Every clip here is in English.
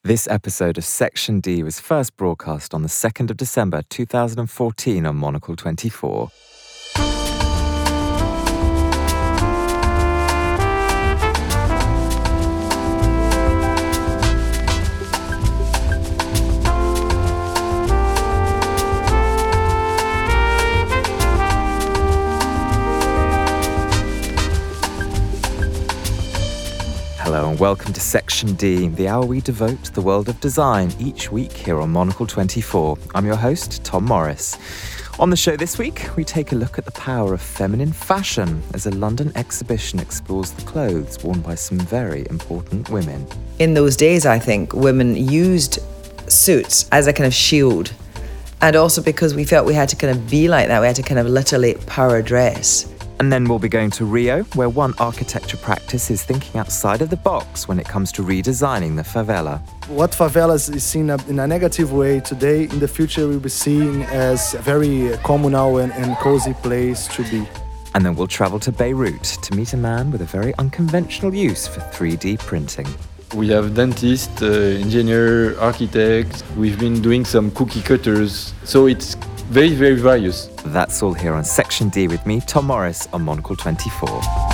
This episode of Section D was first broadcast on the 2nd of December 2014 on Monocle 24. Hello and welcome to Section D, the hour we devote to the world of design each week here on Monocle 24. I'm your host, Tom Morris. On the show this week, we take a look at the power of feminine fashion as a London exhibition explores the clothes worn by some very important women. In those days, I think, women used suits as a kind of shield. And also because we felt we had to kind of be like that, we had to kind of literally power dress. And then we'll be going to Rio, where one architecture practice is thinking outside of the box when it comes to redesigning the favela. What favelas is seen in a negative way today, in the future will be seen as a very communal and cozy place to be. And then we'll travel to Beirut to meet a man with a very unconventional use for 3D printing. We have dentists, engineer, architects. We've been doing some cookie cutters. So it's very, very various. That's all here on Section D with me, Tom Morris, on Monocle 24.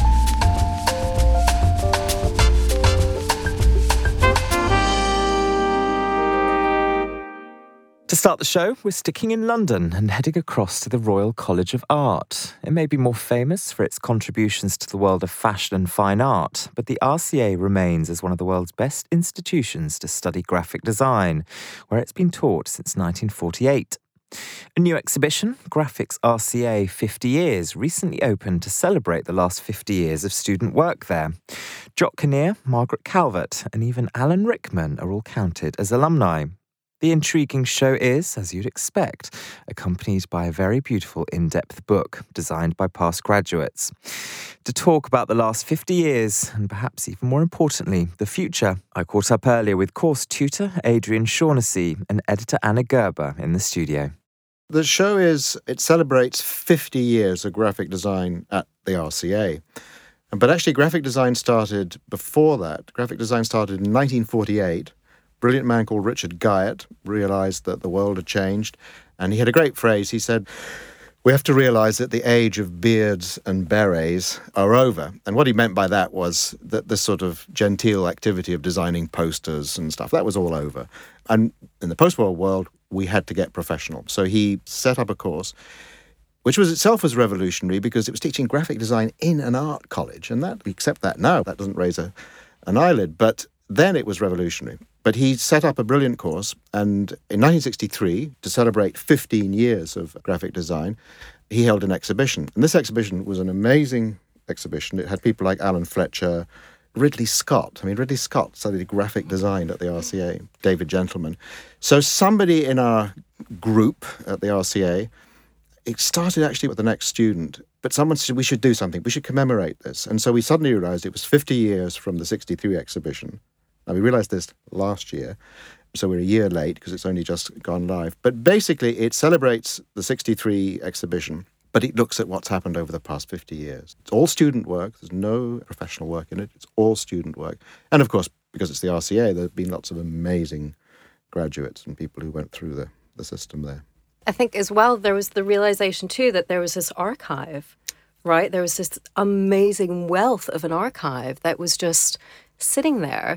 To start the show, we're sticking in London and heading across to the Royal College of Art. It may be more famous for its contributions to the world of fashion and fine art, but the RCA remains as one of the world's best institutions to study graphic design, where it's been taught since 1948. A new exhibition, Graphics RCA 50 Years, recently opened to celebrate the last 50 years of student work there. Jock Kinnear, Margaret Calvert, and even Alan Rickman are all counted as alumni. The intriguing show is, as you'd expect, accompanied by a very beautiful in-depth book designed by past graduates. To talk about the last 50 years, and perhaps even more importantly, the future, I caught up earlier with course tutor Adrian Shaughnessy and editor Anna Gerber in the studio. The show it celebrates 50 years of graphic design at the RCA. But actually, graphic design started before that. Graphic design started in 1948. A brilliant man called Richard Guyot realized that the world had changed. And he had a great phrase. He said, "We have to realize that the age of beards and berets are over." And what he meant by that was that this sort of genteel activity of designing posters and stuff, that was all over. And in the post-war world, we had to get professional. So he set up a course, which was itself was revolutionary because it was teaching graphic design in an art college. And that, we accept that now, that doesn't raise an eyelid. But then it was revolutionary. But he set up a brilliant course. And in 1963, to celebrate 15 years of graphic design, he held an exhibition. And this exhibition was an amazing exhibition. It had people like Alan Fletcher, Ridley Scott. Ridley Scott studied graphic design at the RCA, David Gentleman. So somebody in our group at the RCA, it started actually with the next student, but someone said we should do something, we should commemorate this. And so we suddenly realized it was 50 years from the 63 exhibition. Now we realized this last year, so we're a year late because it's only just gone live. But basically it celebrates the 63 exhibition, but it looks at what's happened over the past 50 years. It's all student work. There's no professional work in it. It's all student work. And of course, because it's the RCA, there have been lots of amazing graduates and people who went through the system there. I think as well, there was the realization too that there was this archive, right? There was this amazing wealth of an archive that was just sitting there,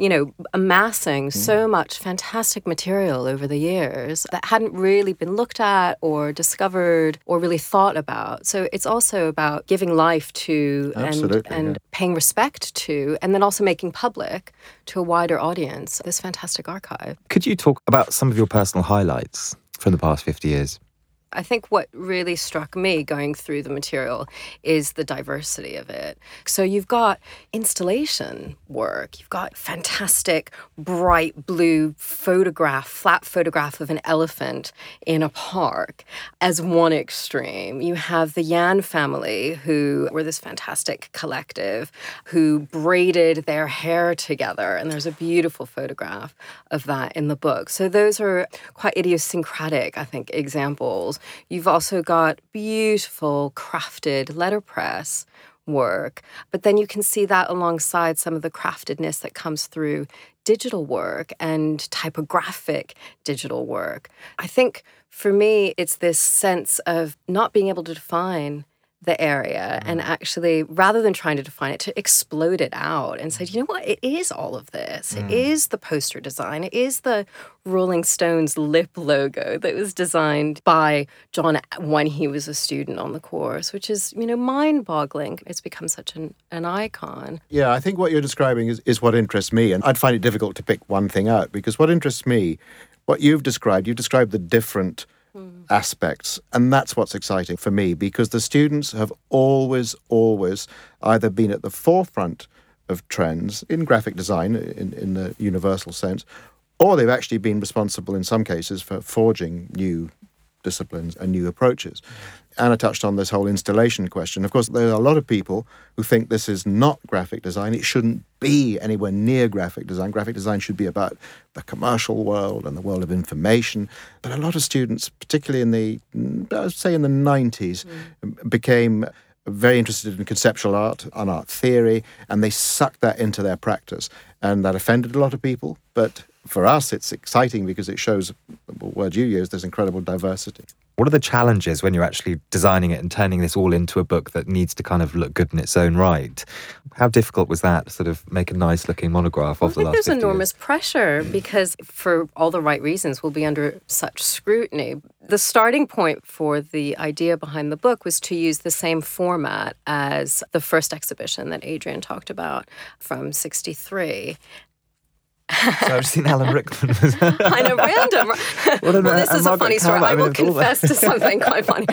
amassing so much fantastic material over the years that hadn't really been looked at or discovered or really thought about. So it's also about giving life to and paying respect to, and then also making public to a wider audience this fantastic archive. Could you talk about some of your personal highlights from the past 50 years? I think what really struck me going through the material is the diversity of it. So you've got installation work, you've got fantastic bright blue flat photograph of an elephant in a park as one extreme. You have the Yan family, who were this fantastic collective who braided their hair together, and there's a beautiful photograph of that in the book. So those are quite idiosyncratic, I think, examples. You've also got beautiful crafted letterpress work. But then you can see that alongside some of the craftedness that comes through digital work and typographic digital work. I think for me, it's this sense of not being able to define the area and actually, rather than trying to define it, to explode it out and say, you know what, it is all of this. It is the poster design. It is the Rolling Stones lip logo that was designed by John when he was a student on the course, which is, mind-boggling. It's become such an icon. Yeah, I think what you're describing is what interests me. And I'd find it difficult to pick one thing out, because what interests me, what you've described the different aspects. And that's what's exciting for me, because the students have always either been at the forefront of trends in graphic design in the universal sense, or they've actually been responsible in some cases for forging new disciplines and new approaches. Anna touched on this whole installation question. Of course, there are a lot of people who think this is not graphic design. It shouldn't be anywhere near graphic design. Graphic design should be about the commercial world and the world of information. But a lot of students, particularly in the 90s, became very interested in conceptual art and art theory, and they sucked that into their practice. And that offended a lot of people. But for us, it's exciting because it shows, the word you used, there's incredible diversity. What are the challenges when you're actually designing it and turning this all into a book that needs to kind of look good in its own right? How difficult was that, sort of make a nice looking monograph of the last 50 years? I think there's enormous pressure because, for all the right reasons, we'll be under such scrutiny. The starting point for the idea behind the book was to use the same format as the first exhibition that Adrian talked about from 1963. So I've seen Alan Rickman. I know, random. Well, this is a funny story. I will confess to something quite funny.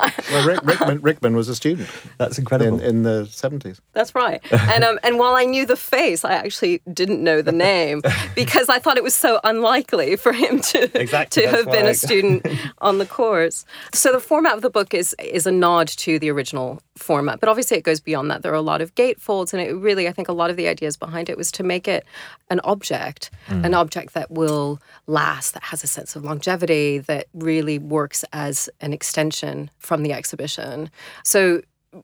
Well, Rickman was a student. That's incredible. In the 70s. That's right. And while I knew the face, I actually didn't know the name because I thought it was so unlikely for him to have been a student on the course. So the format of the book is a nod to the original format, but obviously it goes beyond that. There are a lot of gatefolds, and it really, I think a lot of the ideas behind it was to make it an object that will last, that has a sense of longevity, that really works as an extension from the exhibition. So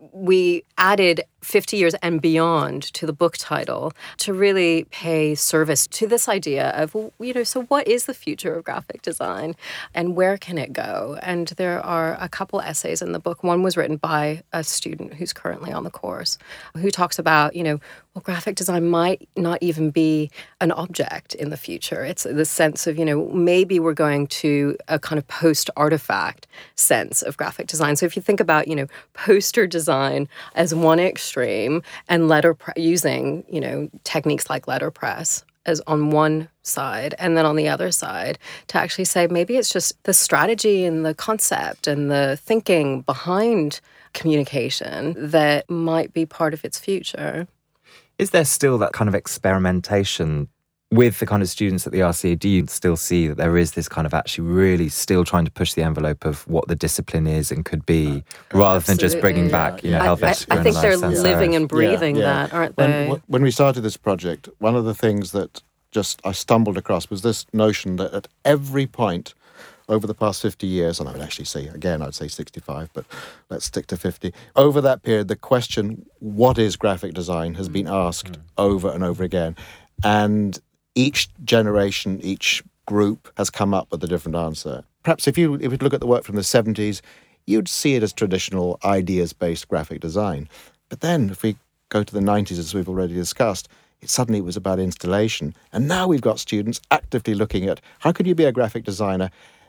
we added 50 years and beyond to the book title to really pay service to this idea of, so what is the future of graphic design and where can it go? And there are a couple essays in the book. One was written by a student who's currently on the course who talks about, graphic design might not even be an object in the future. It's the sense of, maybe we're going to a kind of post-artifact sense of graphic design. So if you think about, poster design as one extreme and using, techniques like letterpress as on one side, and then on the other side to actually say maybe it's just the strategy and the concept and the thinking behind communication that might be part of its future. Is there still that kind of experimentation with the kind of students at the RCA? Do you still see that there is this kind of actually really still trying to push the envelope of what the discipline is and could be, rather than just bringing back, Helvetica? I think they're living and breathing that, aren't they? When we started this project, one of the things that I stumbled across was this notion that at every point over the past 50 years, and I would actually say, again, I'd say 65, but let's stick to 50. Over that period, the question, what is graphic design, has been asked over and over again. And each generation, each group has come up with a different answer. Perhaps if you look at the work from the 70s, you'd see it as traditional ideas-based graphic design. But then if we go to the 90s, as we've already discussed, it suddenly was about installation. And now we've got students actively looking at how can you be a graphic designer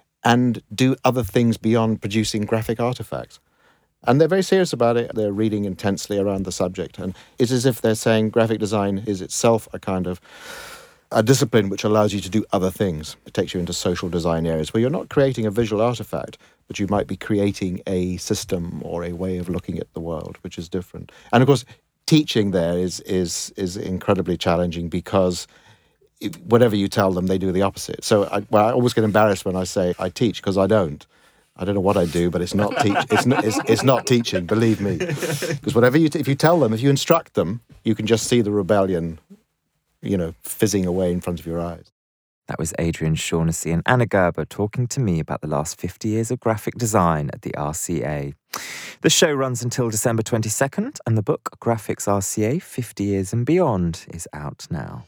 and do other things beyond producing graphic artifacts. And they're very serious about it. They're reading intensely around the subject. And it's as if they're saying graphic design is itself a kind of a discipline which allows you to do other things. It takes you into social design areas where you're not creating a visual artifact, but you might be creating a system or a way of looking at the world, which is different. And of course, teaching there is incredibly challenging because whatever you tell them, they do the opposite. So I always get embarrassed when I say I teach, because I don't. I don't know what I do, but it's not it's not teaching, believe me. Because if you tell them, if you instruct them, you can just see the rebellion, fizzing away in front of your eyes. That was Adrian Shaughnessy and Anna Gerber talking to me about the last 50 years of graphic design at the RCA. The show runs until December 22nd, and the book Graphics RCA 50 Years and Beyond is out now.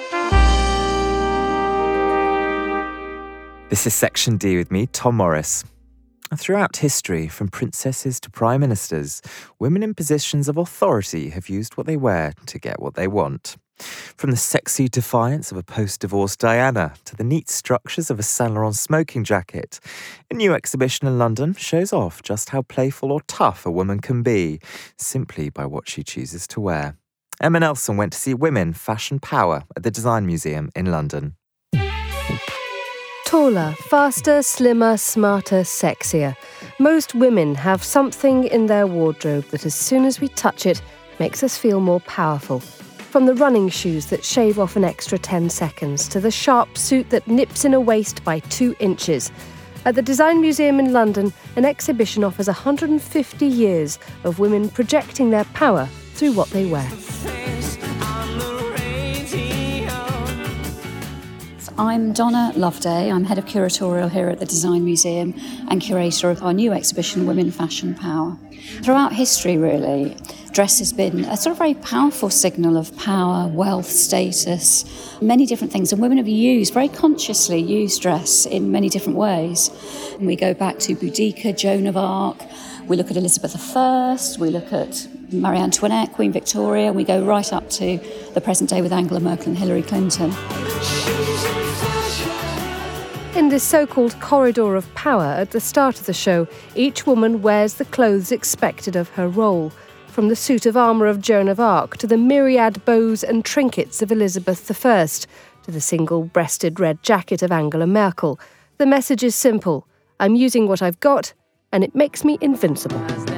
This is Section D with me, Tom Morris. Throughout history, from princesses to prime ministers, women in positions of authority have used what they wear to get what they want. From the sexy defiance of a post-divorce Diana to the neat structures of a Saint Laurent smoking jacket, a new exhibition in London shows off just how playful or tough a woman can be, simply by what she chooses to wear. Emma Nelson went to see Women Fashion Power at the Design Museum in London. Taller, faster, slimmer, smarter, sexier. Most women have something in their wardrobe that as soon as we touch it, makes us feel more powerful. From the running shoes that shave off an extra 10 seconds to the sharp suit that nips in a waist by 2 inches. At the Design Museum in London, an exhibition offers 150 years of women projecting their power through what they wear. I'm Donna Loveday. I'm head of curatorial here at the Design Museum and curator of our new exhibition, Women Fashion Power. Throughout history, really, dress has been a sort of very powerful signal of power, wealth, status, many different things. And women have very consciously used dress in many different ways. And we go back to Boudica, Joan of Arc, we look at Elizabeth I, we look at Marie Antoinette, Queen Victoria, we go right up to the present day with Angela Merkel and Hillary Clinton. In this so-called corridor of power at the start of the show, each woman wears the clothes expected of her role, from the suit of armour of Joan of Arc to the myriad bows and trinkets of Elizabeth I, to the single-breasted red jacket of Angela Merkel. The message is simple. I'm using what I've got, and it makes me invincible.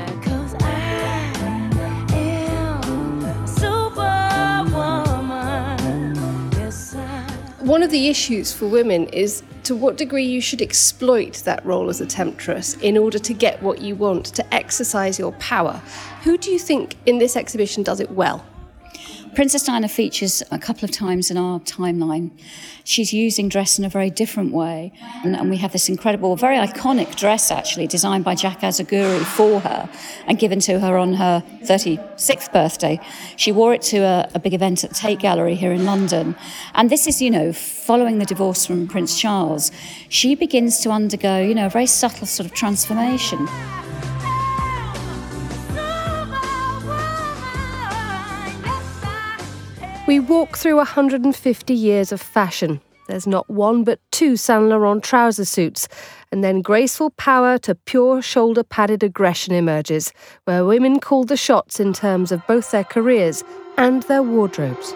One of the issues for women is to what degree you should exploit that role as a temptress in order to get what you want, to exercise your power. Who do you think in this exhibition does it well? Princess Diana features a couple of times in our timeline. She's using dress in a very different way. And we have this incredible, very iconic dress, actually, designed by Jack Azaguri for her and given to her on her 36th birthday. She wore it to a big event at Tate Gallery here in London. And this is, following the divorce from Prince Charles, she begins to undergo, a very subtle sort of transformation. We walk through 150 years of fashion. There's not one but 2 Saint Laurent trouser suits, and then graceful power to pure shoulder-padded aggression emerges, where women call the shots in terms of both their careers and their wardrobes.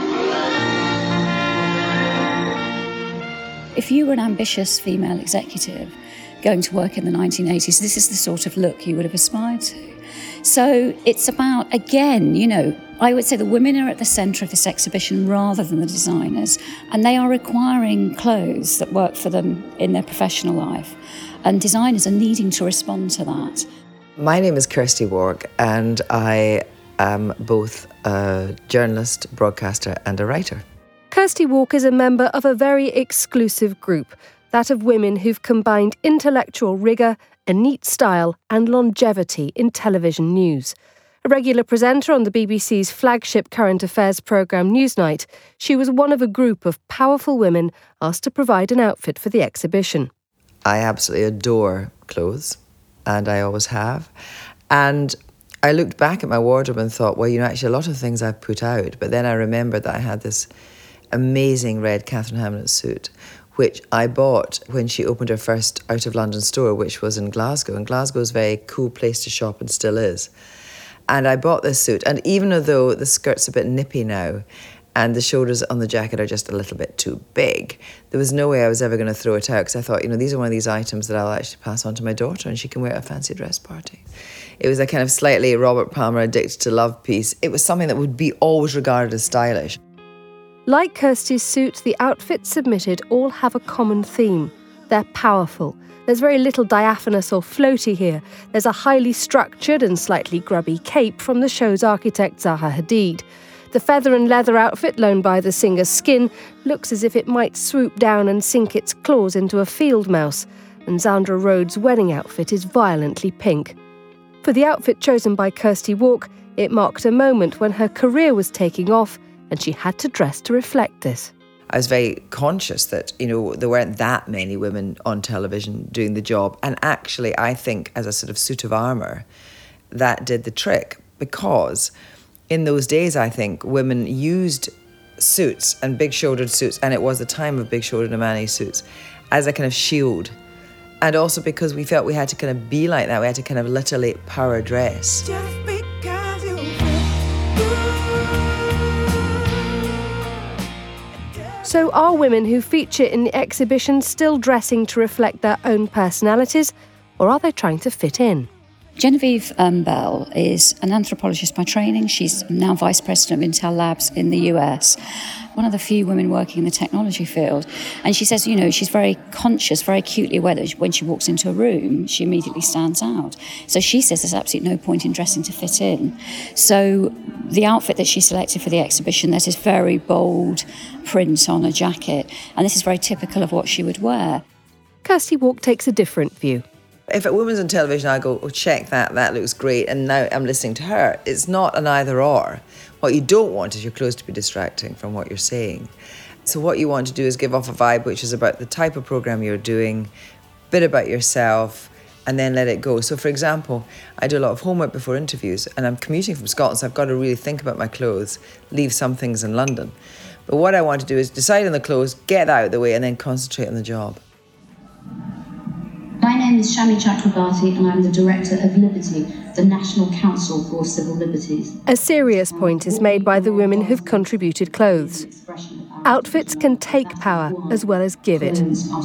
If you were an ambitious female executive going to work in the 1980s, this is the sort of look you would have aspired to. So it's about, again, I would say the women are at the centre of this exhibition rather than the designers, and they are requiring clothes that work for them in their professional life, and designers are needing to respond to that. My name is Kirsty Warwick, and I am both a journalist, broadcaster and a writer. Kirsty Warwick is a member of a very exclusive group, that of women who've combined intellectual rigour, a neat style and longevity in television news. A regular presenter on the BBC's flagship current affairs programme Newsnight, she was one of a group of powerful women asked to provide an outfit for the exhibition. I absolutely adore clothes, and I always have. And I looked back at my wardrobe and thought, well, actually a lot of things I've put out, but then I remembered that I had this amazing red Catherine Hamnett suit, which I bought when she opened her first out of London store, which was in Glasgow. And Glasgow is a very cool place to shop and still is. And I bought this suit. And even though the skirt's a bit nippy now and the shoulders on the jacket are just a little bit too big, there was no way I was ever going to throw it out, because I thought, these are one of these items that I'll actually pass on to my daughter and she can wear at a fancy dress party. It was a kind of slightly Robert Palmer Addicted to Love piece. It was something that would be always regarded as stylish. Like Kirsty's suit, the outfits submitted all have a common theme. They're powerful. There's very little diaphanous or floaty here. There's a highly structured and slightly grubby cape from the show's architect Zaha Hadid. The feather and leather outfit loaned by the singer's skin looks as if it might swoop down and sink its claws into a field mouse. And Zandra Rhodes' wedding outfit is violently pink. For the outfit chosen by Kirsty Walk, it marked a moment when her career was taking off and she had to dress to reflect this. I was very conscious that, there weren't that many women on television doing the job. And actually, I think as a sort of suit of armour, that did the trick. Because in those days, I think, women used suits and big-shouldered suits, and it was the time of big-shouldered Armani suits, as a kind of shield. And also because we felt we had to kind of be like that, we had to kind of literally power dress. So are women who feature in the exhibition still dressing to reflect their own personalities, or are they trying to fit in? Genevieve Bell is an anthropologist by training. She's now Vice President of Intel Labs in the US, one of the few women working in the technology field. And she says, she's very conscious, very acutely aware that when she walks into a room, she immediately stands out. So she says there's absolutely no point in dressing to fit in. So the outfit that she selected for the exhibition, there's this very bold print on a jacket, and this is very typical of what she would wear. Kirsty Walk takes a different view. If a woman's on television, I go, check that looks great, and now I'm listening to her. It's not an either or. What you don't want is your clothes to be distracting from what you're saying. So what you want to do is give off a vibe which is about the type of programme you're doing, a bit about yourself, and then let it go. So for example, I do a lot of homework before interviews, and I'm commuting from Scotland, so I've got to really think about my clothes, leave some things in London. But what I want to do is decide on the clothes, get that out of the way, and then concentrate on the job. My name is Shami Chakrabarti and I'm the Director of Liberty, the National Council for Civil Liberties. A serious point is made by the women who've contributed clothes. Outfits can take power as well as give it.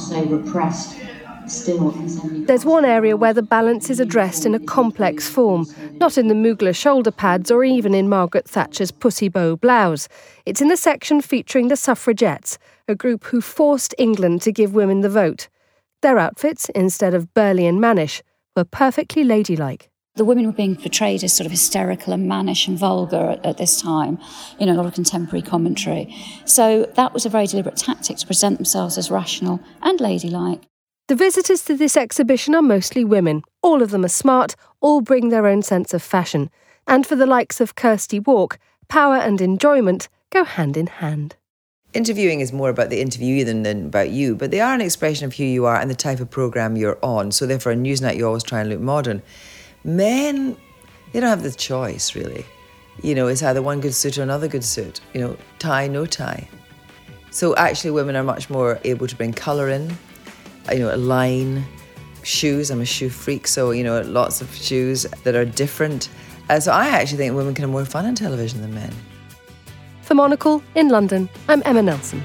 There's one area where the balance is addressed in a complex form, not in the Mugler shoulder pads or even in Margaret Thatcher's pussy bow blouse. It's in the section featuring the suffragettes, a group who forced England to give women the vote. Their outfits, instead of burly and mannish, were perfectly ladylike. The women were being portrayed as sort of hysterical and mannish and vulgar at this time, a lot of contemporary commentary. So that was a very deliberate tactic to present themselves as rational and ladylike. The visitors to this exhibition are mostly women. All of them are smart, all bring their own sense of fashion. And for the likes of Kirsty Walk, power and enjoyment go hand in hand. Interviewing is more about the interviewee than about you, but they are an expression of who you are and the type of programme you're on. So therefore, in Newsnight, you always try and look modern. Men, they don't have the choice, really. It's either one good suit or another good suit. Tie, no tie. So actually, women are much more able to bring colour in, a line, shoes. I'm a shoe freak, so, lots of shoes that are different. So I actually think women can have more fun on television than men. For Monocle in London, I'm Emma Nelson.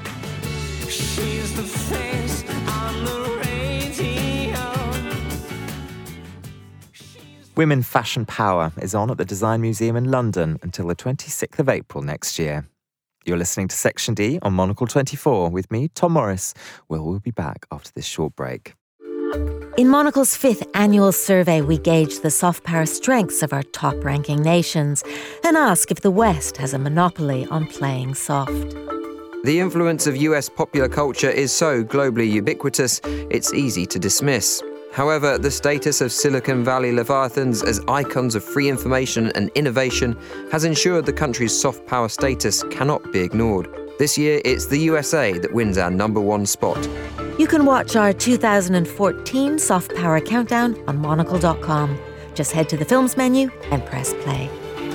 Women Fashion Power is on at the Design Museum in London until the 26th of April next year. You're listening to Section D on Monocle 24 with me, Tom Morris. We'll be back after this short break. In Monocle's 5th annual survey, we gauge the soft power strengths of our top-ranking nations and ask if the West has a monopoly on playing soft. The influence of US popular culture is so globally ubiquitous, it's easy to dismiss. However, the status of Silicon Valley leviathans as icons of free information and innovation has ensured the country's soft power status cannot be ignored. This year, it's the USA that wins our #1 spot. You can watch our 2014 Soft Power Countdown on monocle.com. Just head to the Films menu and press play.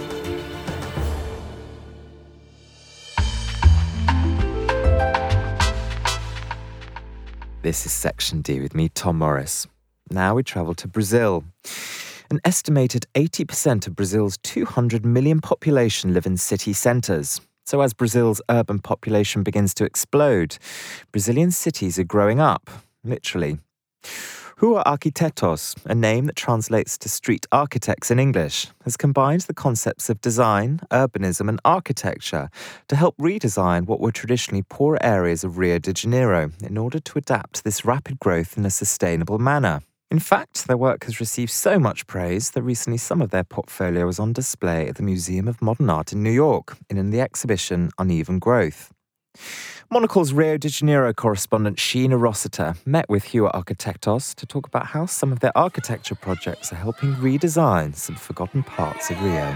This is Section D with me, Tom Morris. Now we travel to Brazil. An estimated 80% of Brazil's 200 million population live in city centres. So as Brazil's urban population begins to explode, Brazilian cities are growing up, literally. Rua Arquitetos, a name that translates to street architects in English, has combined the concepts of design, urbanism and architecture to help redesign what were traditionally poor areas of Rio de Janeiro in order to adapt to this rapid growth in a sustainable manner. In fact, their work has received so much praise that recently some of their portfolio was on display at the Museum of Modern Art in New York in the exhibition Uneven Growth. Monocle's Rio de Janeiro correspondent Sheena Rossiter met with Hua Arquitectos to talk about how some of their architecture projects are helping redesign some forgotten parts of Rio.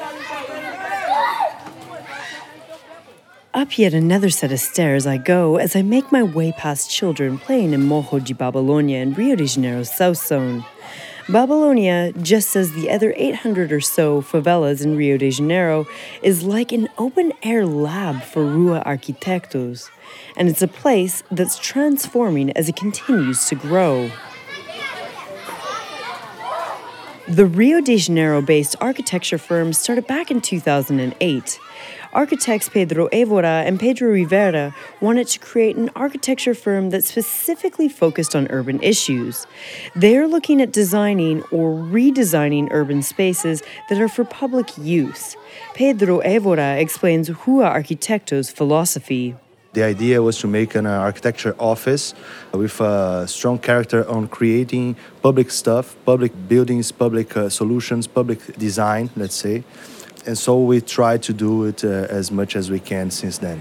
Up yet another set of stairs I go as I make my way past children playing in Morro de Babilônia in Rio de Janeiro's South Zone. Babilônia, just as the other 800 or so favelas in Rio de Janeiro, is like an open-air lab for Hua Arquitectos, and it's a place that's transforming as it continues to grow. The Rio de Janeiro-based architecture firm started back in 2008. Architects Pedro Évora and Pedro Rivera wanted to create an architecture firm that specifically focused on urban issues. They're looking at designing or redesigning urban spaces that are for public use. Pedro Évora explains Hua Arquitectos' philosophy. The idea was to make an architecture office with a strong character on creating public stuff, public buildings, public solutions, public design, let's say. And so we try to do it as much as we can since then.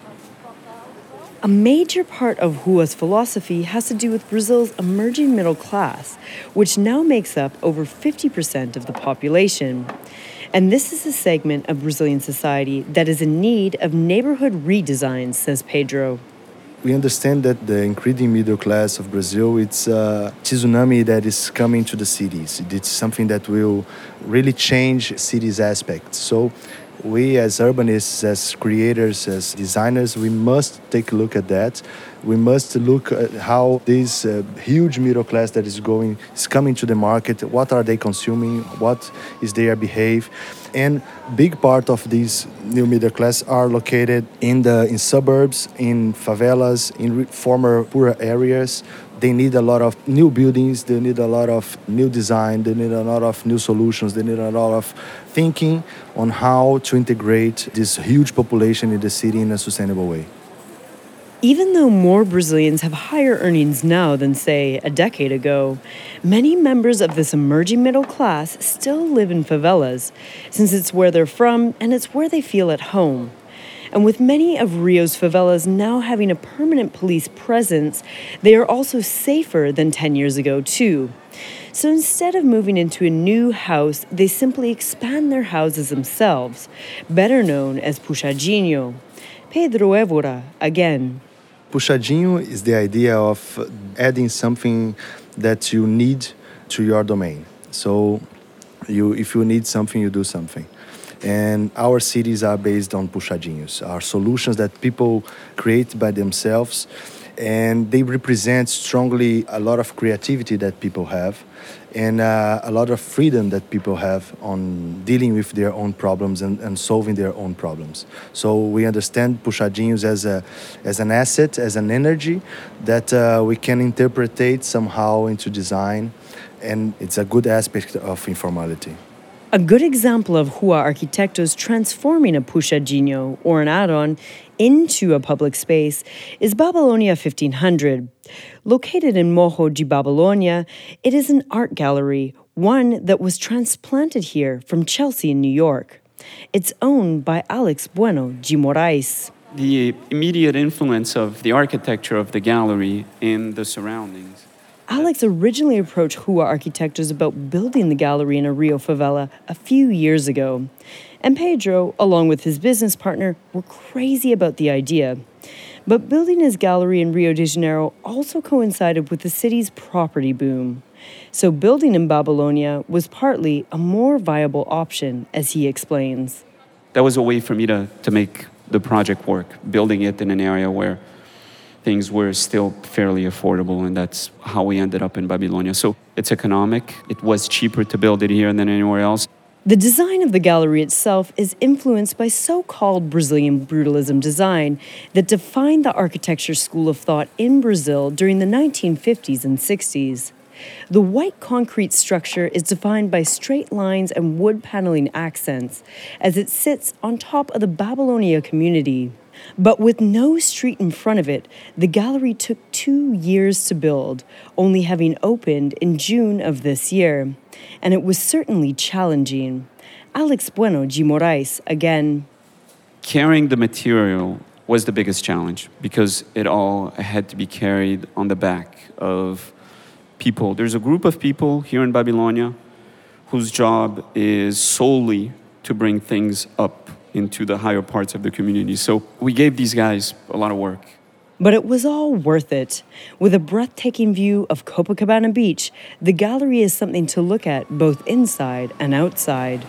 A major part of Hua's philosophy has to do with Brazil's emerging middle class, which now makes up over 50% of the population. And this is a segment of Brazilian society that is in need of neighborhood redesigns, says Pedro. We understand that the increasing middle class of Brazil, it's a tsunami that is coming to the cities. It's something that will really change cities' aspects. So we as urbanists, as creators, as designers, we must take a look at that. We must look at how this huge middle class that is coming to the market, what are they consuming, what is their behavior. And big part of these new middle class are located in suburbs, in favelas, in former poor areas. They need a lot of new buildings, they need a lot of new design, they need a lot of new solutions, they need a lot of thinking on how to integrate this huge population in the city in a sustainable way. Even though more Brazilians have higher earnings now than, say, a decade ago, many members of this emerging middle class still live in favelas, since it's where they're from and it's where they feel at home. And with many of Rio's favelas now having a permanent police presence, they are also safer than 10 years ago, too. So instead of moving into a new house, they simply expand their houses themselves, better known as puxadinho. Pedro Évora, again. Puxadinho is the idea of adding something that you need to your domain. So if you need something, you do something. And our cities are based on puxadinhos, are solutions that people create by themselves, and they represent strongly a lot of creativity that people have and a lot of freedom that people have on dealing with their own problems and solving their own problems. So we understand puxadinhos as an asset, as an energy that we can interpret somehow into design, and it's a good aspect of informality. A good example of Hua Arquitectos transforming a puxadinho, or an add-on, into a public space is Babilônia 1500. Located in Morro de Babilônia, it is an art gallery, one that was transplanted here from Chelsea in New York. It's owned by Alex Bueno de Moraes. The immediate influence of the architecture of the gallery in the surroundings. Alex originally approached Hua Arquitectos about building the gallery in a Rio favela a few years ago. And Pedro, along with his business partner, were crazy about the idea. But building his gallery in Rio de Janeiro also coincided with the city's property boom. So building in Babilônia was partly a more viable option, as he explains. That was a way for me to make the project work, building it in an area where things were still fairly affordable, and that's how we ended up in Babilônia. So it's economic. It was cheaper to build it here than anywhere else. The design of the gallery itself is influenced by so-called Brazilian brutalism design that defined the architecture school of thought in Brazil during the 1950s and 60s. The white concrete structure is defined by straight lines and wood paneling accents as it sits on top of the Babilônia community. But with no street in front of it, the gallery took 2 years to build, only having opened in June of this year. And it was certainly challenging. Alex Bueno de Moraes, again. Carrying the material was the biggest challenge because it all had to be carried on the back of people. There's a group of people here in Babylonia whose job is solely to bring things up into the higher parts of the community. So we gave these guys a lot of work. But it was all worth it. With a breathtaking view of Copacabana Beach, the gallery is something to look at both inside and outside.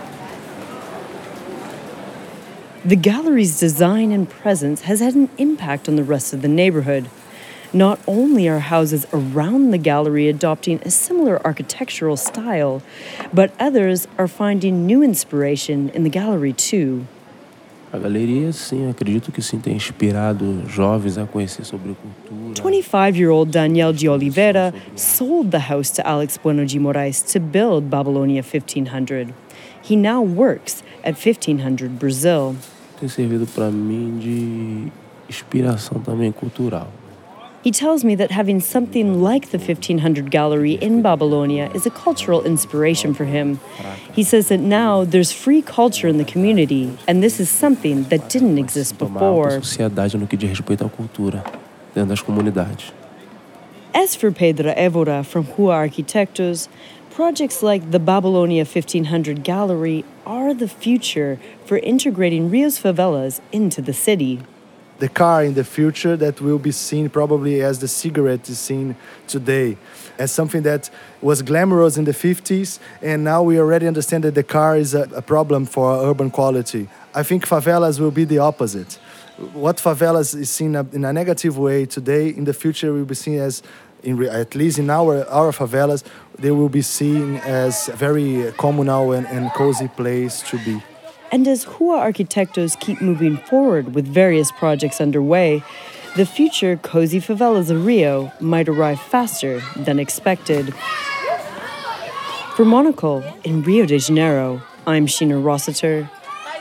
The gallery's design and presence has had an impact on the rest of the neighborhood. Not only are houses around the gallery adopting a similar architectural style, but others are finding new inspiration in the gallery too. A galeria, sim, acredito que sim, tem inspirado jovens a conhecer sobre cultura. 25-year-old Daniel de Oliveira sold the house to Alex Bueno de Moraes to build Babylonia 1500. He now works at 1500 Brazil. Tem servido para mim de inspiração também cultural. He tells me that having something like the 1500 gallery in Babylonia is a cultural inspiration for him. He says that now there's free culture in the community, and this is something that didn't exist before. Sociedade no que diz respeito à cultura dentro das comunidades. As for Pedro Évora from Rua Arquitectos, projects like the Babylonia 1500 gallery are the future for integrating Rio's favelas into the city. The car in the future that will be seen probably as the cigarette is seen today, as something that was glamorous in the 50s, and now we already understand that the car is a problem for urban quality. I think favelas will be the opposite. What favelas is seen in a negative way today, in the future will be seen as, at least in our favelas, they will be seen as a very communal and cozy place to be. And as Rua Arquitectos keep moving forward with various projects underway, the future cozy favelas of Rio might arrive faster than expected. For Monocle in Rio de Janeiro, I'm Sheena Rossiter.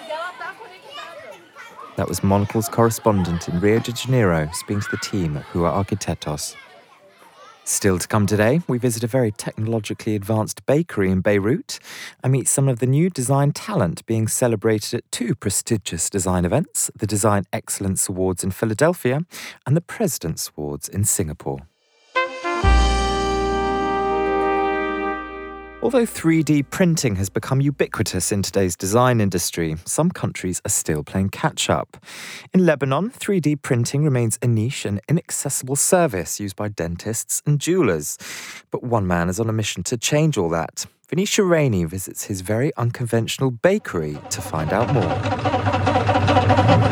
That was Monocle's correspondent in Rio de Janeiro speaking to the team at Rua Arquitectos. Still to come today, we visit a very technologically advanced bakery in Beirut and meet some of the new design talent being celebrated at two prestigious design events, the Design Excellence Awards in Philadelphia and the President's Awards in Singapore. Although 3D printing has become ubiquitous in today's design industry, some countries are still playing catch-up. In Lebanon, 3D printing remains a niche and inaccessible service used by dentists and jewelers. But one man is on a mission to change all that. Venetia Rainey visits his very unconventional bakery to find out more.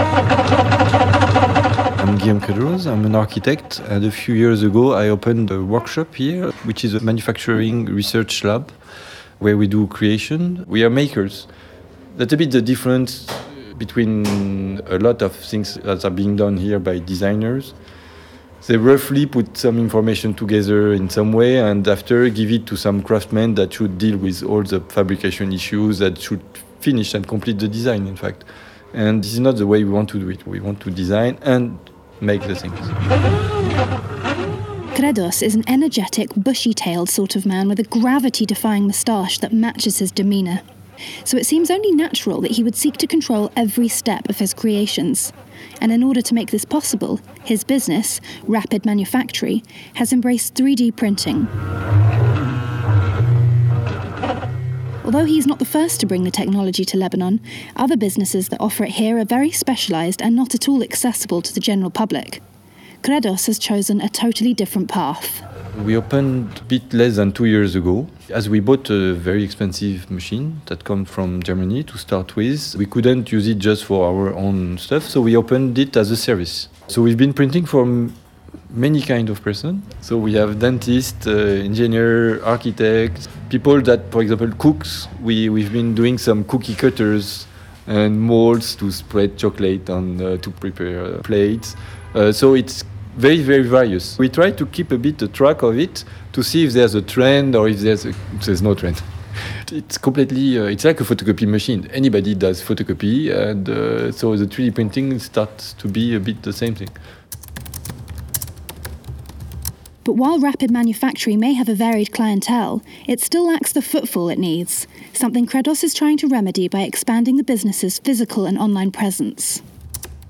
I'm Guillaume Crédoz, I'm an architect, and a few years ago I opened a workshop here, which is a manufacturing research lab, where we do creation. We are makers. That's a bit the difference between a lot of things that are being done here by designers. They roughly put some information together in some way and after give it to some craftsmen that should deal with all the fabrication issues, that should finish and complete the design, in fact. And this is not the way we want to do it. We want to design and make the things. Crédoz is an energetic, bushy-tailed sort of man with a gravity-defying moustache that matches his demeanour. So it seems only natural that he would seek to control every step of his creations. And in order to make this possible, his business, Rapid Manufactory, has embraced 3D printing. Although he's not the first to bring the technology to Lebanon, other businesses that offer it here are very specialised and not at all accessible to the general public. Crédoz has chosen a totally different path. We opened a bit less than 2 years ago. As we bought a very expensive machine that comes from Germany to start with, we couldn't use it just for our own stuff, so we opened it as a service. So we've been printing for many kind of person. So we have dentists, engineer, architects, people that, for example, cooks. We've been doing some cookie cutters and molds to spread chocolate on to prepare plates. So it's very, very various. We try to keep a bit a track of it to see if there's a trend or if there's no trend. It's completely, it's like a photocopy machine. Anybody does photocopy, and so the 3D printing starts to be a bit the same thing. But while Rapid Manufacturing may have a varied clientele, it still lacks the footfall it needs, something Crédoz is trying to remedy by expanding the business's physical and online presence.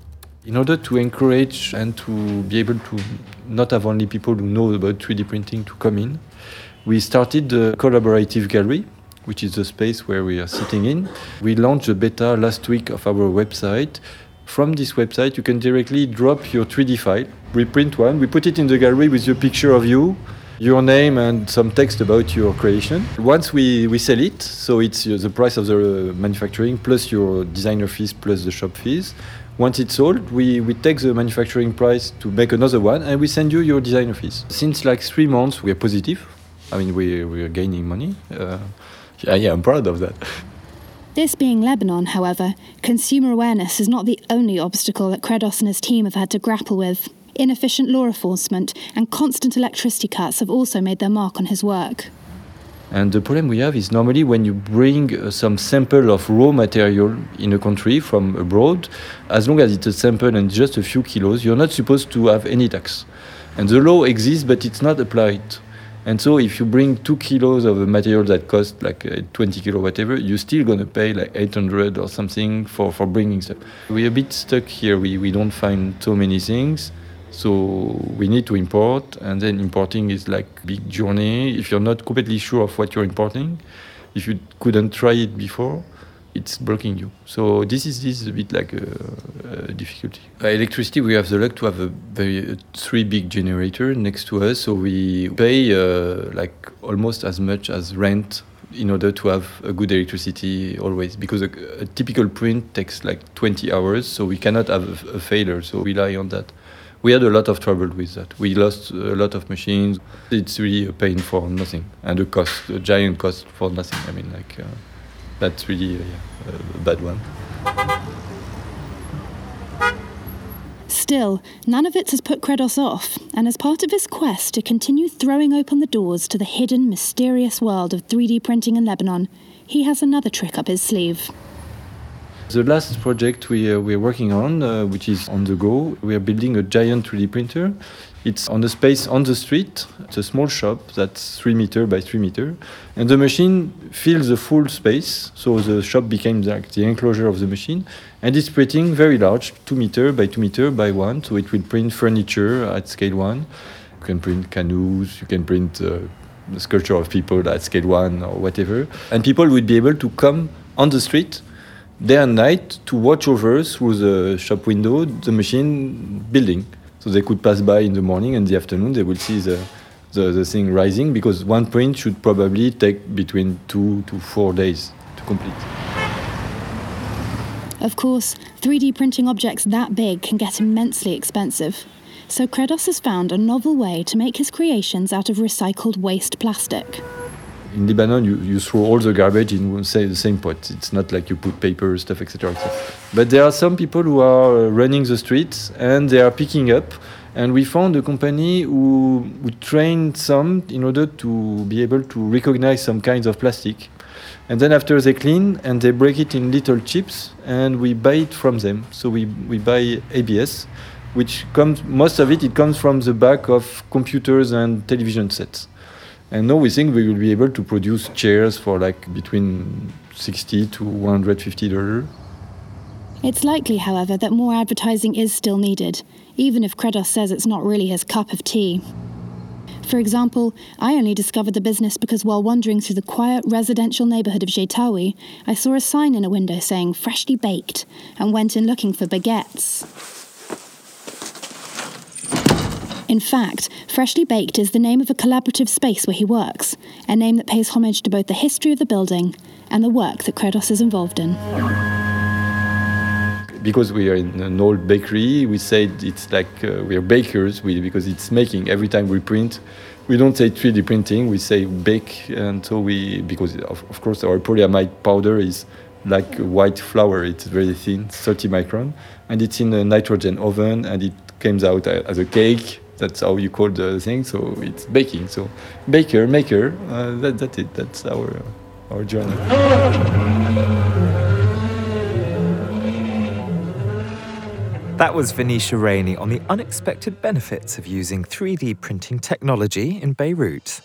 In order to encourage and to be able to not have only people who know about 3D printing to come in, we started the collaborative gallery, which is the space where we are sitting in. We launched the beta last week of our website. From this website, you can directly drop your 3D file, we print one, we put it in the gallery with your picture of you, your name and some text about your creation. Once we sell it, so it's the price of the manufacturing plus your designer fees plus the shop fees. Once it's sold, we take the manufacturing price to make another one and we send you your designer fees. Since like 3 months, we are positive. I mean, we are gaining money. Yeah, I'm proud of that. This being Lebanon, however, consumer awareness is not the only obstacle that Credos and his team have had to grapple with. Inefficient law enforcement and constant electricity cuts have also made their mark on his work. And the problem we have is normally when you bring some sample of raw material in a country from abroad, as long as it's a sample and just a few kilos, you're not supposed to have any tax. And the law exists, but it's not applied. And so if you bring 2 kilos of a material that costs like 20 kilo whatever, you're still going to pay like 800 or something for bringing stuff. We're a bit stuck here. We don't find so many things. So we need to import, and then importing is like a big journey. If you're not completely sure of what you're importing, if you couldn't try it before, it's blocking you. So this is a bit like a difficulty. Electricity, we have the luck to have a 3 big generator next to us, so we pay like almost as much as rent in order to have a good electricity always, because a typical print takes like 20 hours, so we cannot have a failure, so we rely on that. We had a lot of trouble with that. We lost a lot of machines. It's really a pain for nothing, and a giant cost for nothing. I mean, like that's really a bad one. Still, none of it has put Credos off, and as part of his quest to continue throwing open the doors to the hidden, mysterious world of 3D printing in Lebanon, he has another trick up his sleeve. The last project we're working on, which is on the go, we are building a giant 3D printer. It's on a space on the street. It's a small shop that's 3 meter by 3 meter. And the machine fills the full space. So the shop became like the enclosure of the machine. And it's printing very large, 2 meter by 2 meter by 1. So it will print furniture at scale 1. You can print canoes, you can print the sculpture of people at scale 1 or whatever. And people would be able to come on the street day and night to watch over through the shop window the machine building. So they could pass by in the morning and the afternoon they will see the thing rising, because one print should probably take between 2 to 4 days to complete. Of course, 3D printing objects that big can get immensely expensive. So Credos has found a novel way to make his creations out of recycled waste plastic. In Lebanon, you throw all the garbage in the same pot. It's not like you put paper, stuff, etc. But there are some people who are running the streets and they are picking up. And we found a company who trained some in order to be able to recognize some kinds of plastic. And then after they clean and they break it in little chips and we buy it from them. So we buy ABS, which most of it comes from the back of computers and television sets. And now we think we will be able to produce chairs for like between $60 to $150. It's likely, however, that more advertising is still needed, even if Credos says it's not really his cup of tea. For example, I only discovered the business because while wandering through the quiet residential neighbourhood of Jetawi, I saw a sign in a window saying freshly baked and went in looking for baguettes. In fact, Freshly Baked is the name of a collaborative space where he works, a name that pays homage to both the history of the building and the work that Credos is involved in. Because we are in an old bakery, we say it's like we are bakers, because it's making. Every time we print, we don't say 3D printing, we say bake. And so because of course our polyamide powder is like white flour, it's very thin, 30 micron, and it's in a nitrogen oven, and it comes out as a cake. That's how you call the thing, so it's baking. So baker, maker, that's it. That's our journey. That was Venetia Rainey on the unexpected benefits of using 3D printing technology in Beirut.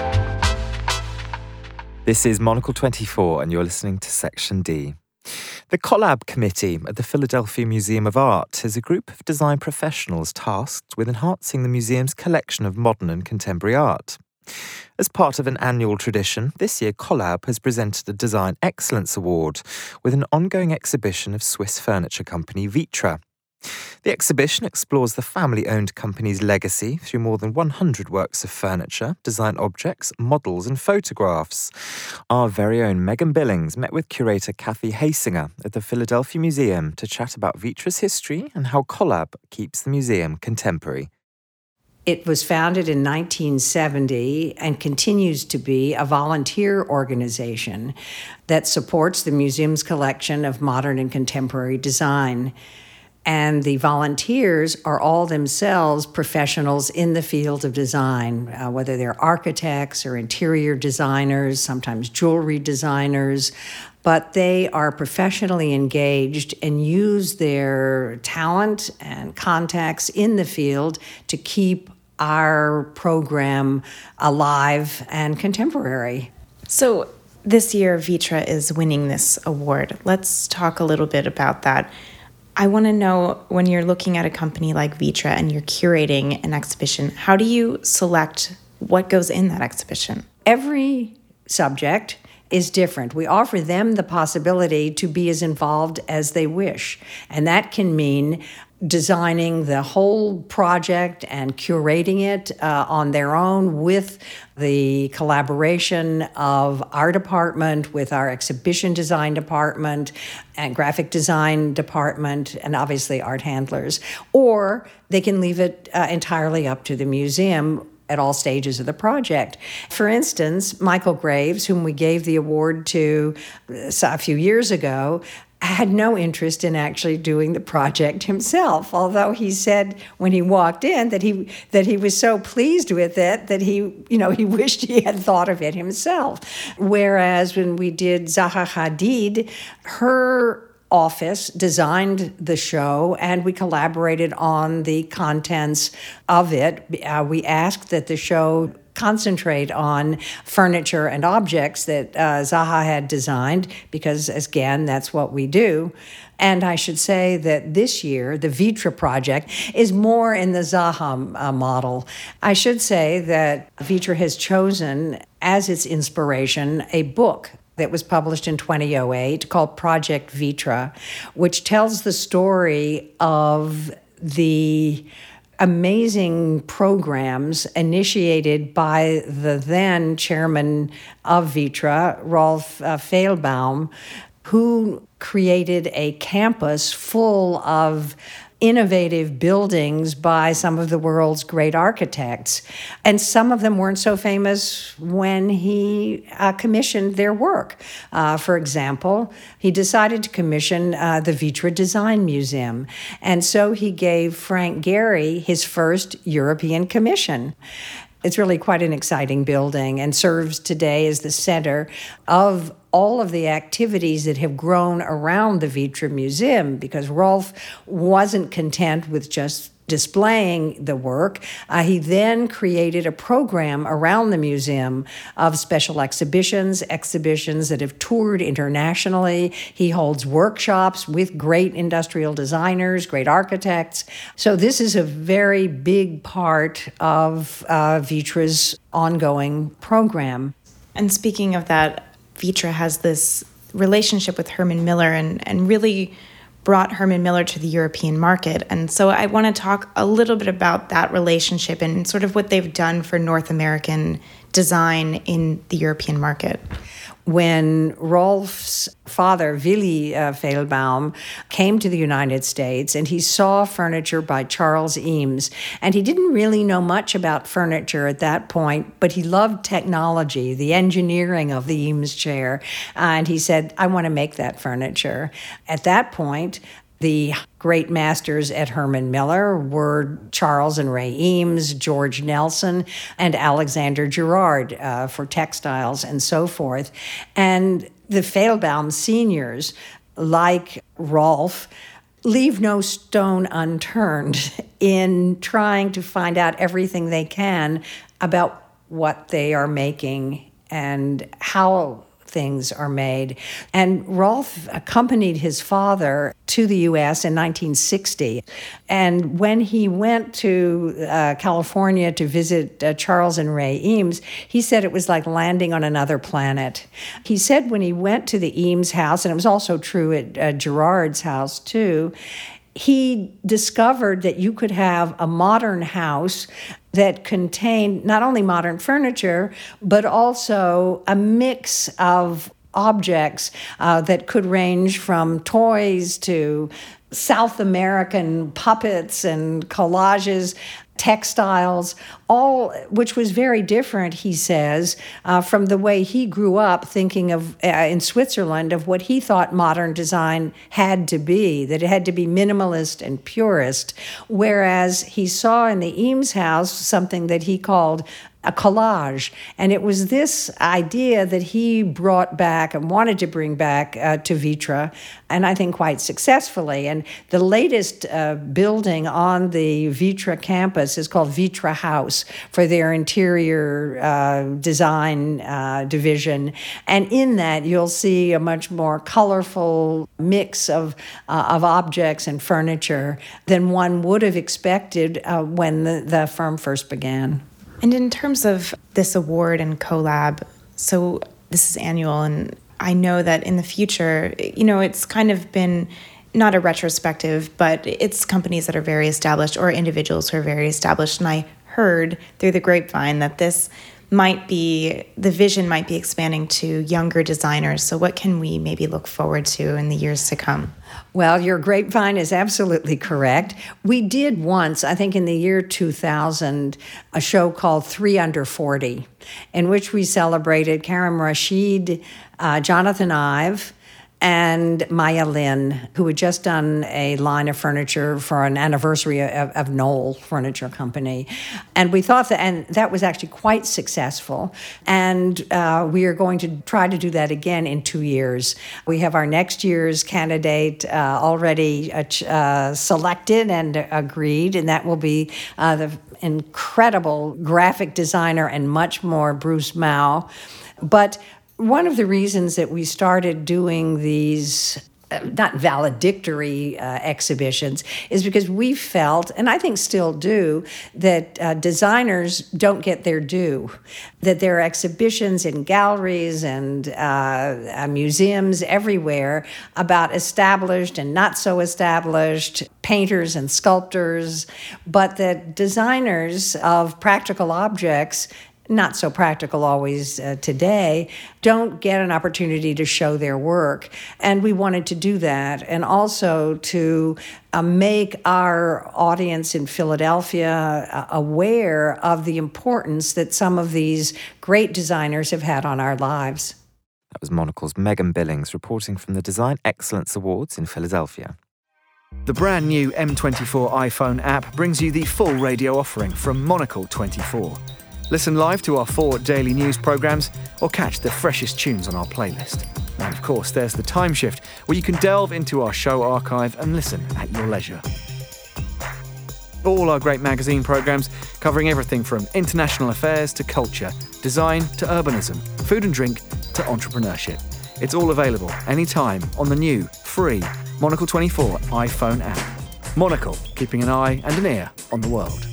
This is Monocle 24, and you're listening to Section D. The Collab Committee at the Philadelphia Museum of Art is a group of design professionals tasked with enhancing the museum's collection of modern and contemporary art. As part of an annual tradition, this year Collab has presented a Design Excellence Award with an ongoing exhibition of Swiss furniture company Vitra. The exhibition explores the family-owned company's legacy through more than 100 works of furniture, design objects, models and photographs. Our very own Megan Billings met with curator Kathy Hasinger at the Philadelphia Museum to chat about Vitra's history and how Collab keeps the museum contemporary. It was founded in 1970 and continues to be a volunteer organization that supports the museum's collection of modern and contemporary design. And the volunteers are all themselves professionals in the field of design, whether they're architects or interior designers, sometimes jewelry designers, but they are professionally engaged and use their talent and contacts in the field to keep our program alive and contemporary. So this year, Vitra is winning this award. Let's talk a little bit about that. I want to know, when you're looking at a company like Vitra and you're curating an exhibition, how do you select what goes in that exhibition? Every subject is different. We offer them the possibility to be as involved as they wish. And that can mean designing the whole project and curating it on their own with the collaboration of our department, with our exhibition design department and graphic design department, and obviously art handlers. Or they can leave it entirely up to the museum at all stages of the project. For instance, Michael Graves, whom we gave the award to a few years ago, had no interest in actually doing the project himself, although he said when he walked in that he was so pleased with it that he wished he had thought of it himself. Whereas when we did Zaha Hadid, her office designed the show and we collaborated on the contents of it. We asked that the show concentrate on furniture and objects that Zaha had designed because, again, that's what we do. And I should say that this year, the Vitra project is more in the Zaha model. I should say that Vitra has chosen as its inspiration a book that was published in 2008 called Project Vitra, which tells the story of the amazing programs initiated by the then chairman of Vitra, Rolf Fehlbaum, who created a campus full of innovative buildings by some of the world's great architects. And some of them weren't so famous when he commissioned their work. For example, he decided to commission the Vitra Design Museum. And so he gave Frank Gehry his first European commission. It's really quite an exciting building and serves today as the center of all of the activities that have grown around the Vitra Museum, because Rolf wasn't content with just displaying the work. He then created a program around the museum of special exhibitions that have toured internationally. He holds workshops with great industrial designers, great architects. So this is a very big part of Vitra's ongoing program. And speaking of that, Vitra has this relationship with Herman Miller and really brought Herman Miller to the European market. And so I want to talk a little bit about that relationship and sort of what they've done for North American design in the European market. When Rolf's father, Willy Fehlbaum, came to the United States and he saw furniture by Charles Eames, and he didn't really know much about furniture at that point, but he loved technology, the engineering of the Eames chair, and he said, I want to make that furniture. At that point, the great masters at Herman Miller were Charles and Ray Eames, George Nelson, and Alexander Girard for textiles and so forth. And the Fehlbaum seniors, like Rolf, leave no stone unturned in trying to find out everything they can about what they are making and how things are made. And Rolf accompanied his father to the U.S. in 1960. And when he went to California to visit Charles and Ray Eames, he said it was like landing on another planet. He said when he went to the Eames house, and it was also true at Gerard's house too, he discovered that you could have a modern house that contained not only modern furniture, but also a mix of objects that could range from toys to South American puppets and collages, textiles, all which was very different, he says, from the way he grew up thinking of, in Switzerland, of what he thought modern design had to be, that it had to be minimalist and purist, whereas he saw in the Eames house something that he called a collage. And it was this idea that he brought back and wanted to bring back to Vitra, and I think quite successfully. And the latest building on the Vitra campus is called Vitra House for their interior design division. And in that, you'll see a much more colorful mix of objects and furniture than one would have expected when the firm first began. And in terms of this award and collab, so this is annual, and I know that in the future, it's kind of been not a retrospective, but it's companies that are very established or individuals who are very established. And I heard through the grapevine that the vision might be expanding to younger designers. So what can we maybe look forward to in the years to come? Well, your grapevine is absolutely correct. We did once, I think in the year 2000, a show called 3 Under 40, in which we celebrated Karim Rashid, Jonathan Ive, and Maya Lin, who had just done a line of furniture for an anniversary of Knoll Furniture Company. And we thought that was actually quite successful. And we are going to try to do that again in 2 years. We have our next year's candidate already selected and agreed, and that will be the incredible graphic designer and much more, Bruce Mao. But one of the reasons that we started doing these not valedictory exhibitions is because we felt, and I think still do, that designers don't get their due, that there are exhibitions in galleries and museums everywhere about established and not so established painters and sculptors, but that designers of practical objects, not so practical always today, don't get an opportunity to show their work. And we wanted to do that, and also to make our audience in Philadelphia aware of the importance that some of these great designers have had on our lives. That was Monocle's Megan Billings reporting from the Design Excellence Awards in Philadelphia. The brand new M24 iPhone app brings you the full radio offering from Monocle 24. Listen live to our 4 daily news programmes or catch the freshest tunes on our playlist. And of course, there's the Time Shift, where you can delve into our show archive and listen at your leisure. All our great magazine programmes covering everything from international affairs to culture, design to urbanism, food and drink to entrepreneurship. It's all available anytime on the new, free Monocle 24 iPhone app. Monocle, keeping an eye and an ear on the world.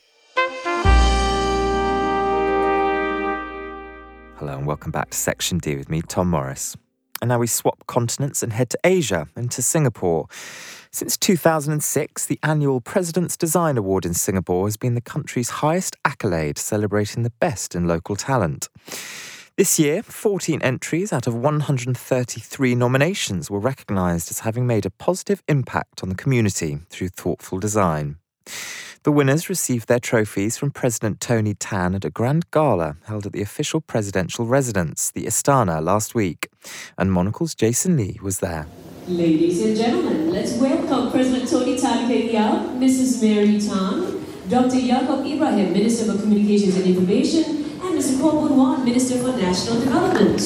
Hello and welcome back to Section D with me, Tom Morris. And now we swap continents and head to Asia and to Singapore. Since 2006, the annual President's Design Award in Singapore has been the country's highest accolade, celebrating the best in local talent. This year, 14 entries out of 133 nominations were recognised as having made a positive impact on the community through thoughtful design. The winners received their trophies from President Tony Tan at a grand gala held at the official presidential residence, the Istana, last week. And Monocle's Jason Lee was there. Ladies and gentlemen, let's welcome President Tony Tan Keng, Mrs. Mary Tan, Dr. Yaacob Ibrahim, Minister for Communications and Information, and Mr. Koh Boon Wan, Minister for National Development.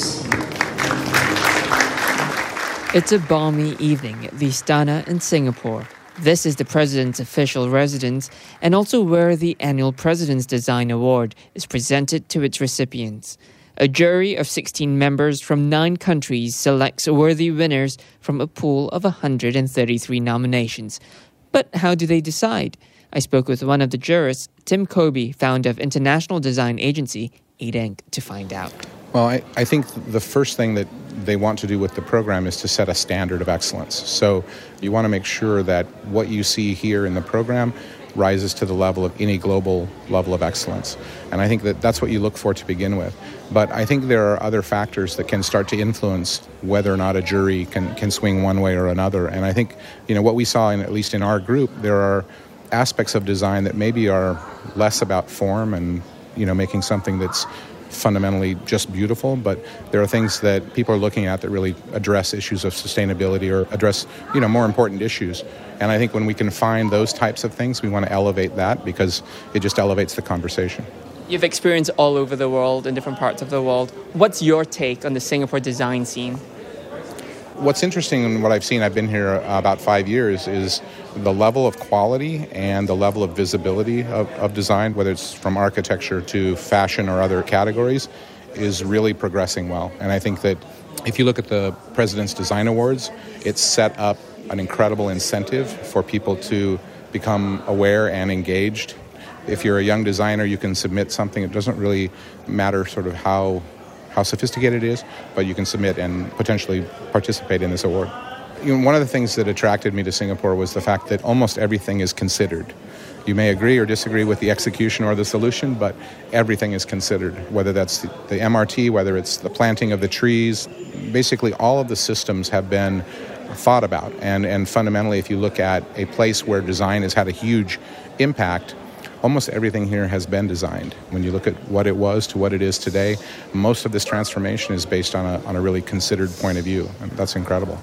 It's a balmy evening at the Istana in Singapore. This is the President's official residence and also where the annual President's Design Award is presented to its recipients. A jury of 16 members from 9 countries selects worthy winners from a pool of 133 nominations. But how do they decide? I spoke with one of the jurors, Tim Kobe, founder of international design agency 8ink, to find out. Well, I think the first thing that they want to do with the program is to set a standard of excellence. So you want to make sure that what you see here in the program rises to the level of any global level of excellence. And I think that that's what you look for to begin with. But I think there are other factors that can start to influence whether or not a jury can swing one way or another. And I think, what we saw, at least in our group, there are aspects of design that maybe are less about form and, making something that's fundamentally just beautiful, but there are things that people are looking at that really address issues of sustainability or address, more important issues. And I think when we can find those types of things, we want to elevate that because it just elevates the conversation. You've experienced all over the world, in different parts of the world. What's your take on the Singapore design scene? What's interesting in what I've seen, I've been here about 5 years, is the level of quality and the level of visibility of design, whether it's from architecture to fashion or other categories, is really progressing well. And I think that if you look at the President's Design Awards, it's set up an incredible incentive for people to become aware and engaged. If you're a young designer, you can submit something. It doesn't really matter sort of how sophisticated it is, but you can submit and potentially participate in this award. One of the things that attracted me to Singapore was the fact that almost everything is considered. You may agree or disagree with the execution or the solution, but everything is considered, whether that's the MRT, whether it's the planting of the trees. Basically, all of the systems have been thought about. And fundamentally, if you look at a place where design has had a huge impact, almost everything here has been designed. When you look at what it was to what it is today, most of this transformation is based on a really considered point of view. And that's incredible.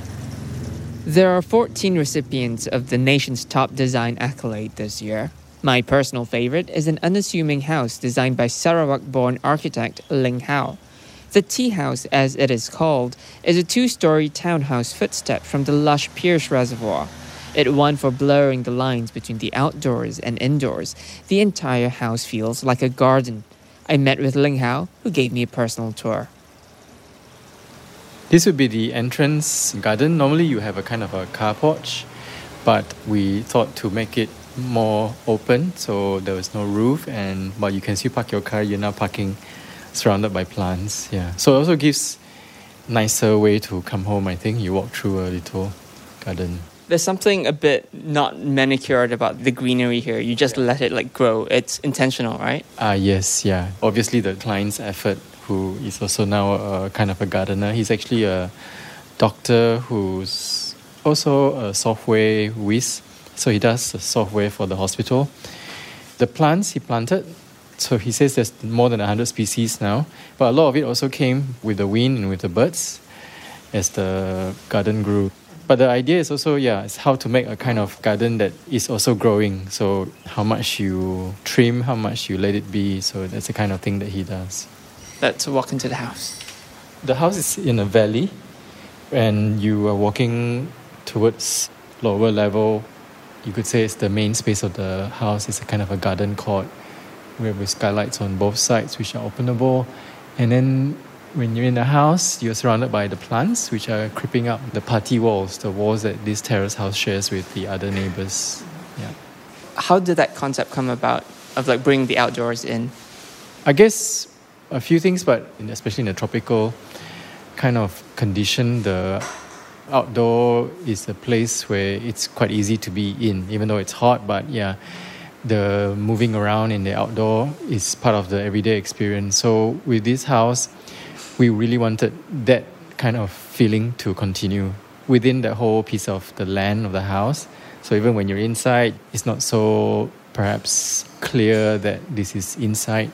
There are 14 recipients of the nation's top design accolade this year. My personal favorite is an unassuming house designed by Sarawak-born architect Ling Hao. The Tea House, as it is called, is a 2-story townhouse footstep from the lush Pierce Reservoir. It won for blurring the lines between the outdoors and indoors. The entire house feels like a garden. I met with Ling Hao, who gave me a personal tour. This would be the entrance garden. Normally you have a kind of a car porch, but we thought to make it more open, so there was no roof, but you can still park your car. You're now parking surrounded by plants. Yeah, so it also gives nicer way to come home. I think you walk through a little garden. There's something a bit not manicured about the greenery here. You just let it grow. It's intentional, right? Yes, yeah. Obviously the client's effort, who is also now a kind of a gardener. He's actually a doctor who's also a software whiz. So he does the software for the hospital. The plants he planted, so he says there's more than 100 species now. But a lot of it also came with the wind and with the birds as the garden grew. But the idea is also, is how to make a kind of garden that is also growing. So how much you trim, how much you let it be. So that's the kind of thing that he does. Let's walk into the house. The house is in a valley, and you are walking towards lower level. You could say it's the main space of the house. It's a kind of a garden court with skylights on both sides, which are openable. And then when you're in the house, you're surrounded by the plants, which are creeping up the party walls, the walls that this terrace house shares with the other neighbors. Yeah. How did that concept come about, of bringing the outdoors in? I guess a few things, but especially in the tropical kind of condition, the outdoor is a place where it's quite easy to be in, even though it's hot. But the moving around in the outdoor is part of the everyday experience. So with this house, we really wanted that kind of feeling to continue within the whole piece of the land of the house. So even when you're inside, it's not so perhaps clear that this is inside.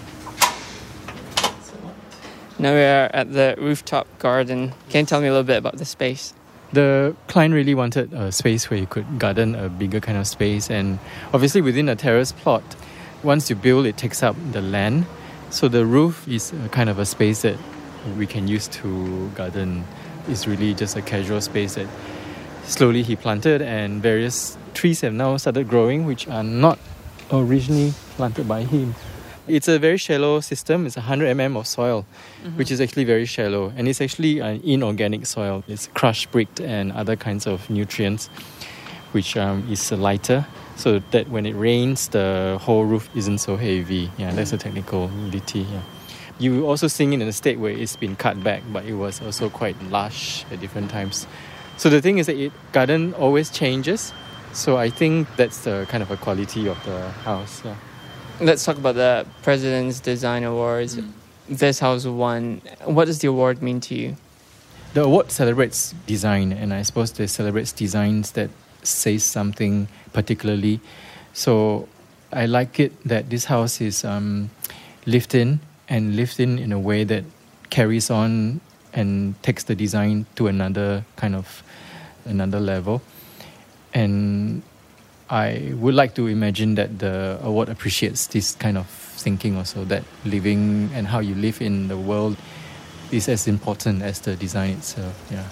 Now we are at the rooftop garden. Can you tell me a little bit about the space? The client really wanted a space where you could garden, a bigger kind of space. And obviously within a terrace plot, once you build, it takes up the land. So the roof is a kind of a space that we can use to garden. It's really just a casual space that slowly he planted, and various trees have now started growing, which are not originally planted by him. It's a very shallow system. It's 100 mm of soil, which is actually very shallow. And it's actually an inorganic soil. It's crushed brick and other kinds of nutrients, which is lighter, so that when it rains, the whole roof isn't so heavy. Yeah, that's a technicality. Yeah. You also seeing it in a state where it's been cut back, but it was also quite lush at different times. So the thing is that garden always changes. So I think that's the kind of a quality of the house. Yeah. Let's talk about the President's Design Awards. This house won. What does the award mean to you? The award celebrates design, and I suppose it celebrates designs that say something particularly. So I like it that this house is lived in in a way that carries on and takes the design to another level. And I would like to imagine that the award appreciates this kind of thinking also, that living and how you live in the world is as important as the design itself. Yeah.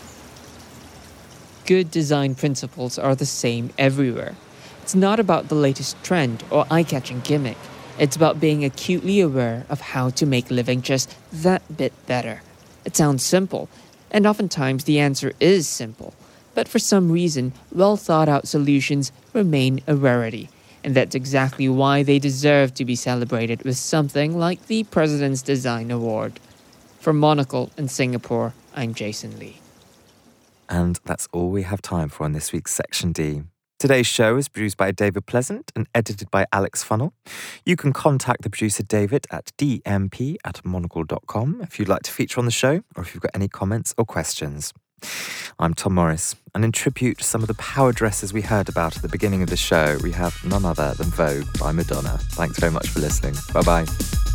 Good design principles are the same everywhere. It's not about the latest trend or eye-catching gimmick. It's about being acutely aware of how to make living just that bit better. It sounds simple, and oftentimes the answer is simple. But for some reason, well-thought-out solutions remain a rarity. And that's exactly why they deserve to be celebrated with something like the President's Design Award. From Monocle in Singapore, I'm Jason Lee. And that's all we have time for on this week's Section D. Today's show is produced by David Pleasant and edited by Alex Funnell. You can contact the producer David at dmp@monocle.com if you'd like to feature on the show or if you've got any comments or questions. I'm Tom Morris, and in tribute to some of the power dresses we heard about at the beginning of the show, we have none other than Vogue by Madonna. Thanks very much for listening. Bye-bye.